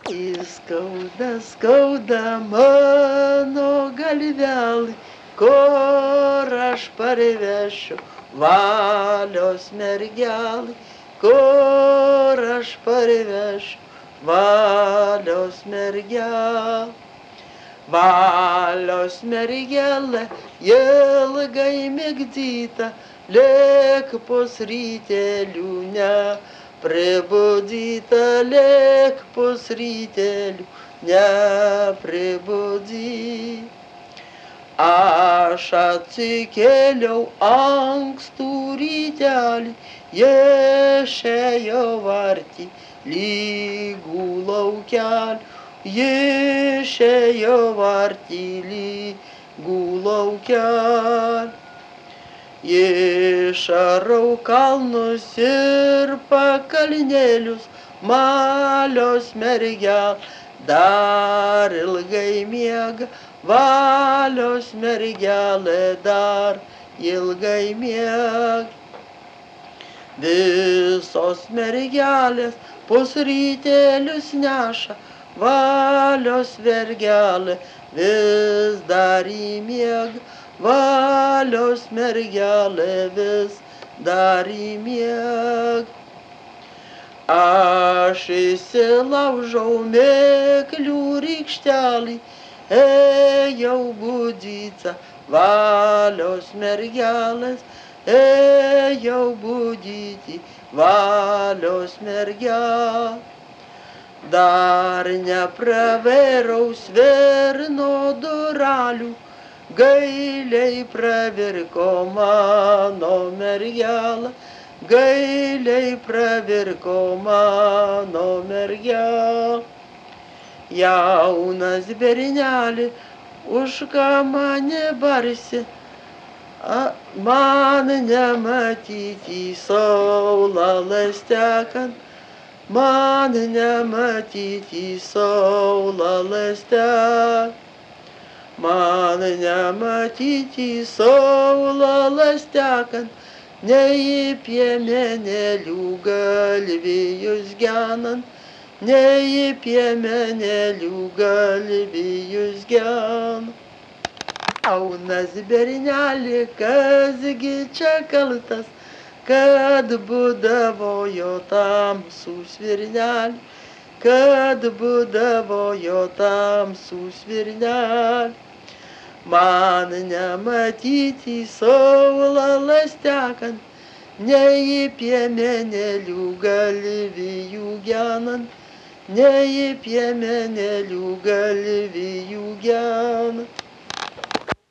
Skauda, skauda mano galvelį, kur aš parvešiu valios mergelį, kur aš parvešiu valios mergelį. Valios mergelė, ilgai migdyta, lėk pusrytėlių nepribudyta, lėk pusrytėlių nepribudyta. Aš atsikėliau ankstų rytelį, išėjau vartį lygų laukelį, išėjau vartį lygų laukelį. Išarau kalnus ir pakalnėlius, valios mergelė dar ilgai miega, valios mergelė dar ilgai miega. Visos mergelės pusrytėlius neša, valios mergelė vis dar įmiega, valios mergelė vis dar įmiega. Aš įsilaužau mėklių rykštelį, ėjau budyta valios mergelės, ėjau budyti valios mergelės. Dar nepravėrau svirno durelių, gailiai pravirko mano mergelė, gailiai pravirko mano mergelė. Jaunas berneli, už ką mane barsi, man nematyti saulėlės tekant, man nematyti saulėlės tekant, man nematyti saulėlės tekant, nei piemenėlių galvijus genant, nei piemenėlių galvijus genant. Jaunas berneli, kasgi čia kaltas, kad būdavo jo tamsų svirnelį, kad būdavo jo tamsų svirnelį. Man nematyti saulėlės tekant, nei piemenėlių galvijų genant, nei piemenėlių galvijų genant.